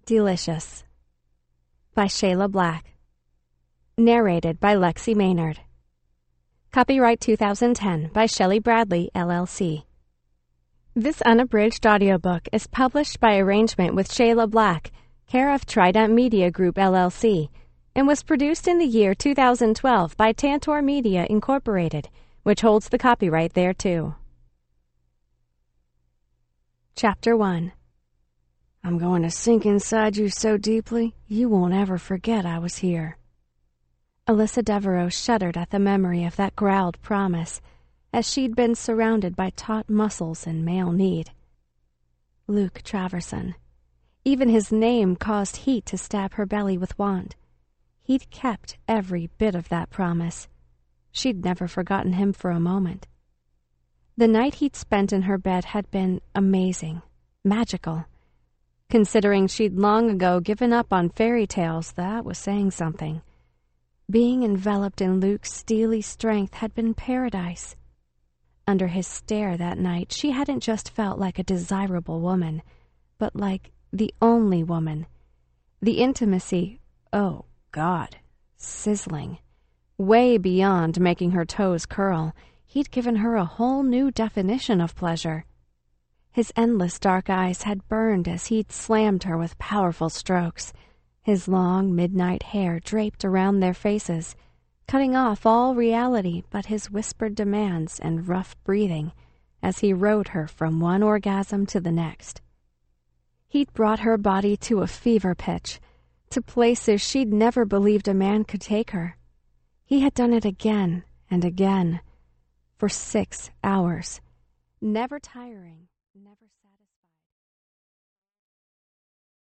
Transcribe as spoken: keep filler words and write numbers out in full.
Delicious by Shayla Black. Narrated by Lexi Maynard. Copyright two thousand ten by Shelley Bradley, L L C. This unabridged audiobook is published by arrangement with Shayla Black, care of Trident Media Group, L L C, and was produced in the year two thousand twelve by Tantor Media, Incorporated, which holds the copyright thereto. Chapter one. I'm going to sink inside you so deeply, you won't ever forget I was here. Alyssa Devereaux shuddered at the memory of that growled promise, as she'd been surrounded by taut muscles and male need. Luke Traverson. Even his name caused heat to stab her belly with want. He'd kept every bit of that promise. She'd never forgotten him for a moment. The night he'd spent in her bed had been amazing, magical. Considering she'd long ago given up on fairy tales, that was saying something. Being enveloped in Luke's steely strength had been paradise. Under his stare that night, she hadn't just felt like a desirable woman, but like the only woman. The intimacy, oh God, sizzling. Way beyond making her toes curl, he'd given her a whole new definition of pleasure. His endless dark eyes had burned as he'd slammed her with powerful strokes, his long midnight hair draped around their faces, cutting off all reality but his whispered demands and rough breathing as he rode her from one orgasm to the next. He'd brought her body to a fever pitch, to places she'd never believed a man could take her. He had done it again and again, for six hours, never tiring, never